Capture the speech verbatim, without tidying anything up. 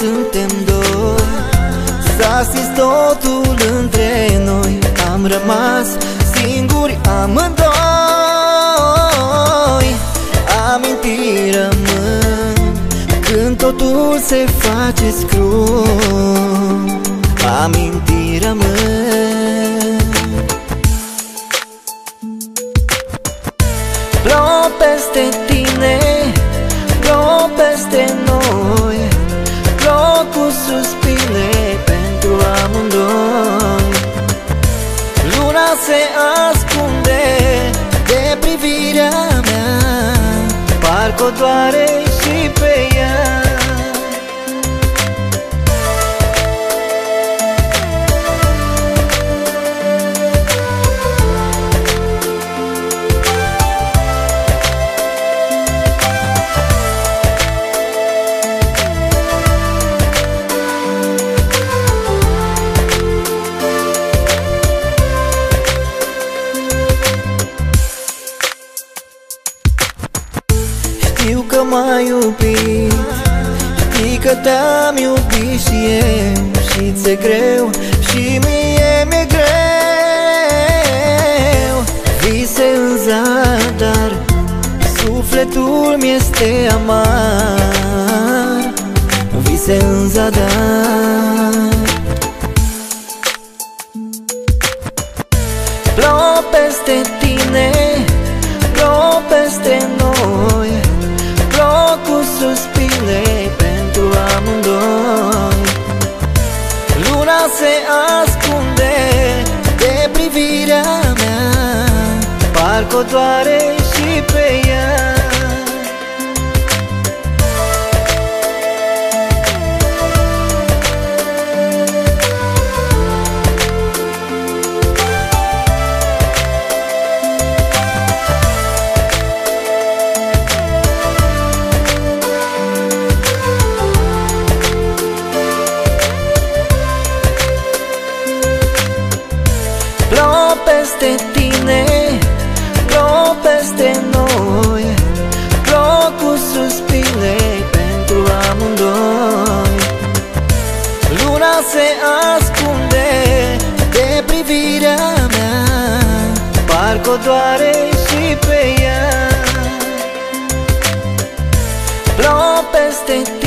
suntem doi. S-a stins totul între noi, am rămas singuri amândoi. Amintiri rămân când totul se face scrum. Amintiri rămân. Plouă peste tine, plouă peste noi, plouă cu suspine pentru amândoi. Luna se ascunde de privirea mea, parcă-o doare și pe ea. Știu că m-ai iubit, știi că te-am iubit și eu, și ți-e greu și mie mi-e greu. Vise în zadar, sufletul mi-este amar. Vise în zadar. Plouă peste tine, plouă peste noi, plouă cu suspine pentru amândoi. Luna se ascunde de privirea mea, parcă-o doare și pe ea. Plouă peste tine, plouă peste noi, plouă cu suspine pentru amândoi. Luna se ascunde de privirea mea, parcă-o doare și pe ea. Plouă peste tine.